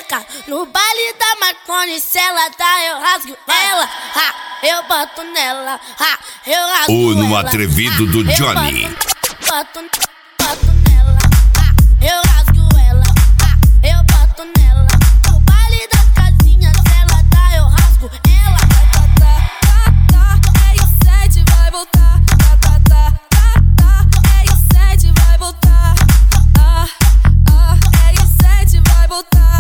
xereca. No baile da Marconi, se ela dá, eu rasgo ela. Eu boto nela, eu rasgo O no ela. atrevido do Johnny. Boto nela, eu rasgo ela. Eu boto nela. No baile da casinha, se ela dá, eu rasgo ela. É o 7, vai voltar. É o 7, vai voltar. É o 7, vai voltar.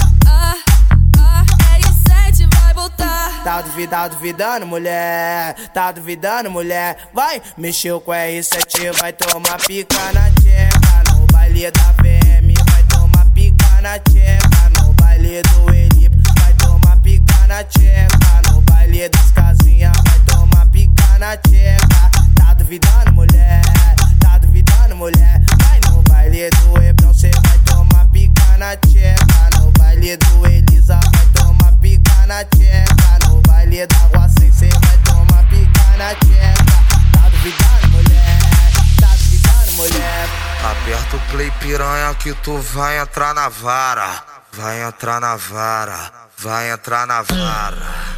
É o 7, vai voltar. Tá duvidando, mulher. Tá duvidando, mulher. Vai, mexeu com R7, vai tomar pica na tcheca. No baile da VM, vai tomar pica na tcheca. No baile do Elipe, vai tomar pica na tcheca. No baile das casinhas, vai tomar pica na tcheca. Tá duvidando, mulher. Tá duvidando, mulher. Vai no baile do Hebrão, cê vai tomar pica na tcheca. No baile do Elisa, vai tomar pica na tcheca. No baile da Rua 6, cê vai tomar pica na tcheca. Tá duvidando, mulher? Tá duvidando, mulher? Aperta o play, piranha, que tu vai entrar na vara. Vai entrar na vara, vai entrar na vara.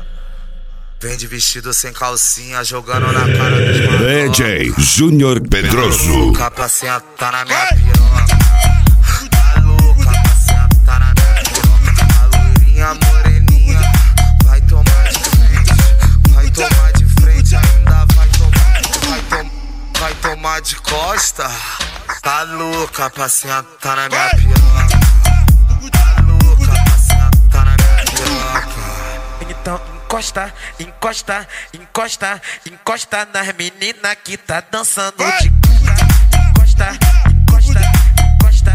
Vem de vestido sem calcinha, jogando na cara dos manos. DJ Júnior Pedroso. Louca pra sentar na minha piroca. Tá louca pra sentar na minha piroca. A loirinha moreninha vai tomar de frente. Vai tomar de frente, ainda vai tomar de costa. Tá louca pra sentar na minha piroca. Tá louca pra sentar na minha piroca. Então encosta, encosta, encosta, encosta nas meninas que tá dançando de encosta, encosta, encosta,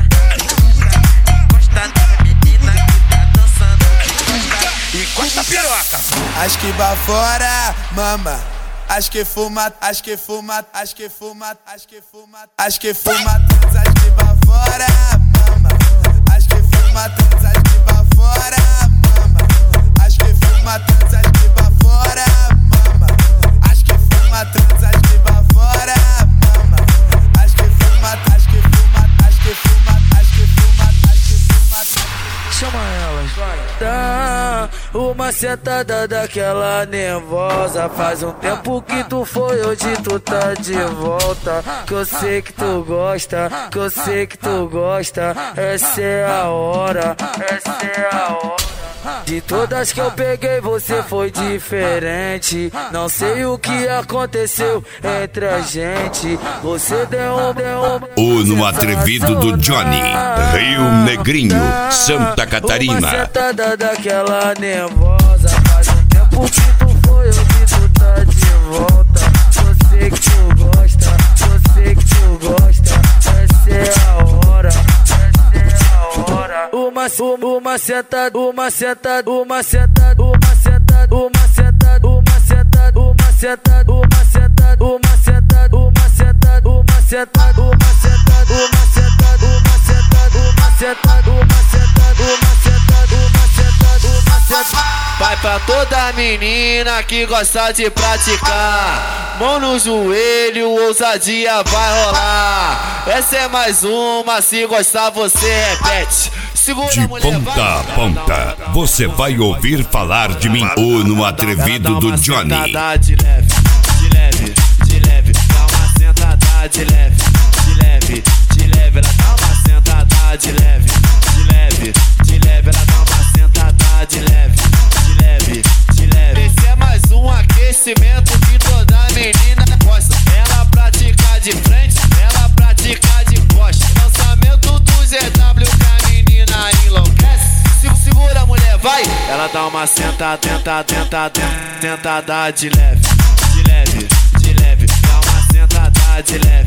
encosta nas meninas que tá dançando de encosta, piroca. Acho que vai fora, mama. Acho que fuma, acho que fuma, acho que fuma, acho que fuma, acho que fuma, trans, acho que vai fora, mama. Acho que fuma, trans, acho que vai fora, mama. Acho que fuma, trans, acho que vai fora, mama. Acho que fuma, trans, acho que vai fora, mama. Acho que fuma, acho que fuma, acho que fuma, acho que fuma, acho que fuma. Chama elas, Dá uma sentada daquela nervosa. Faz um tempo que tu foi, hoje tu tá de volta. Que eu sei que tu gosta, que eu sei que tu gosta. Essa é a hora, essa é a hora. De todas que eu peguei, você foi diferente. Não sei o que aconteceu entre a gente. Você deu O no atrevido do Johnny. Rio Negrinho, Santa Catarina. Uma sentada daquela nervosa. Faz um tempo que tu foi, hoje tu tá de volta. Eu sei que tu gosta, eu sei que tu gosta. Essa é a hora, essa é a hora. Uma sentada, uma sentada, uma sentada, uma sentada, uma sentada, uma sentada, uma sentada, uma sentada, uma sentada, uma sentada, uma sentada, uma sentada, uma sentada, uma sentada, uma sentada, uma sentada, uma sentada, uma sentada, uma sentada. Vai pra toda menina que gosta de praticar. Mão no joelho, ousadia vai rolar. Essa é mais uma, se gostar você repete. Segura, de ponta a ponta, você vai ouvir falar de mim. O no atrevido do Johnny. De leve, de leve, de leve. Dá uma sentada de leve, de leve, de leve. Ela dá uma sentada de leve, de leve, de leve. Ela dá uma sentada de leve, de leve, de leve. Esse é mais um aquecimento que toda menina gosta. Ela pratica de frente, ela pratica de costa. Lançamento do ZW que a menina enlouquece. Segura, mulher, vai. Ela dá uma sentada, tentada de leve, de leve, de leve. Dá uma sentada de leve.